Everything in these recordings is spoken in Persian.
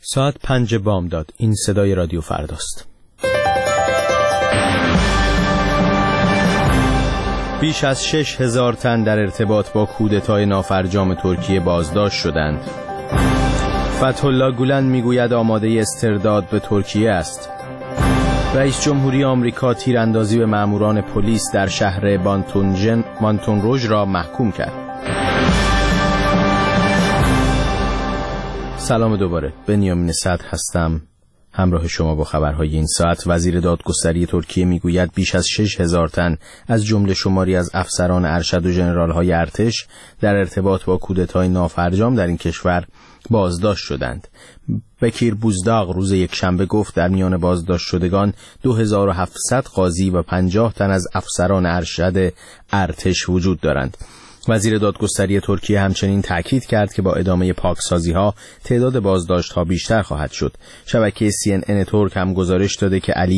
ساعت 5 بامداد. این صدای رادیو فرداست. بیش از 6,000 تن در ارتباط با کودتای نافرجام ترکیه بازداشت شدند. فتح‌الله گولن میگوید آماده استرداد به ترکیه است. رئیس جمهوری آمریکا تیراندازی به ماموران پلیس در شهر بانتونروژ را محکوم کرد. سلام دوباره، بنیامین صدر هستم همراه شما با خبرهای این ساعت. وزیر دادگستری ترکیه میگوید بیش از 6,000 تن از جمله شماری از افسران ارشد و ژنرال‌های ارتش در ارتباط با کودتای نافرجام در این کشور بازداشت شدند. بکیر بوزداغ روز یکشنبه گفت در میان بازداشت شدگان 2700 قاضی و 50 تن از افسران ارشد ارتش وجود دارند. وزیر دادگستری ترکیه همچنین تاکید کرد که با ادامه پاکسازی‌ها تعداد بازداشت‌ها بیشتر خواهد شد. شبکه CNN ترک هم گزارش داده که علی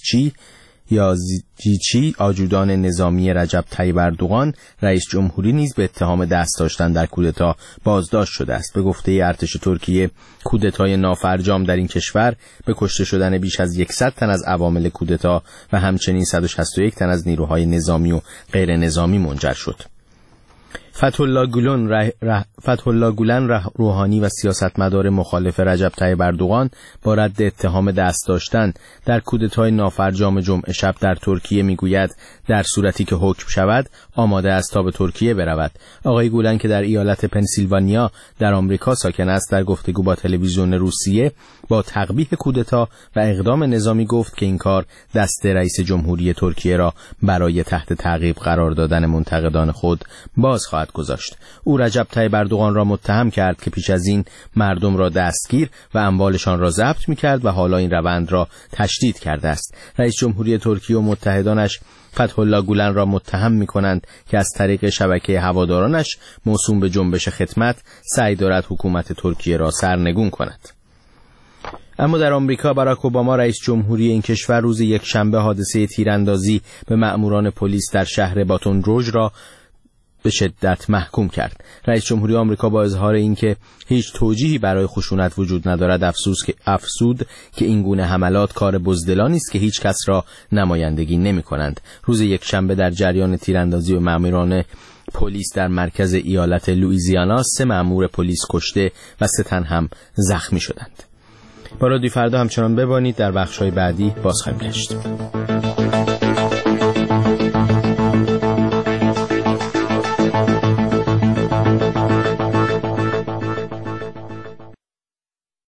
یازجیچی آجودان نظامی رجب طیب اردوغان رئیس جمهوری نیز به اتهام دست داشتن در کودتا بازداشت شده است. به گفته ارتش ترکیه کودتای نافرجام در این کشور به کشته شدن بیش از 100 تن از عوامل کودتا و همچنین 161 تن از نیروهای نظامی و غیر نظامی منجر شد. فتح‌الله گولن روحانی و سیاستمدار مخالف رجب طیب اردوغان با رد اتهام دست داشتن در کودتای نافرجام جمعه شب در ترکیه میگوید در صورتی که حکم شود آماده است تا به ترکیه برود. آقای گولن که در ایالت پنسیلوانیا در آمریکا ساکن است در گفتگو با تلویزیون روسیه با تقبیح کودتا و اقدام نظامی گفت که این کار دست رئیس جمهوری ترکیه را برای تحت تعقیب قرار دادن منتقدان خود باز خواهد گذاشت. او رجب طیب اردوغان را متهم کرد که پیش از این مردم را دستگیر و اموالشان را ضبط می‌کرد و حالا این روند را تشدید کرده است. رئیس جمهوری ترکیه و متحدانش فتح‌الله گولن را متهم می‌کنند که از طریق شبکه هوادارانش موسوم به جنبش خدمت سعی دارد حکومت ترکیه را سرنگون کند. اما در آمریکا باراک اوباما رئیس جمهوری این کشور روز یکشنبه حادثه تیراندازی به مأموران پلیس در شهر بانتونروژ را به شدت محکوم کرد. رئیس جمهوری آمریکا با اظهار اینکه هیچ توجیهی برای خشونت وجود ندارد افسود که این گونه حملات کار بزدلانی است که هیچ کس را نمایندگی نمی‌کنند. روز یکشنبه در جریان تیراندازی به ماموران پلیس در مرکز ایالت لوئیزیانا 3 مأمور پلیس کشته و 3 تن هم زخمی شدند. با رادیو فردا همچنان ببانید، در بخش‌های بعدی باز خواهیم گشت.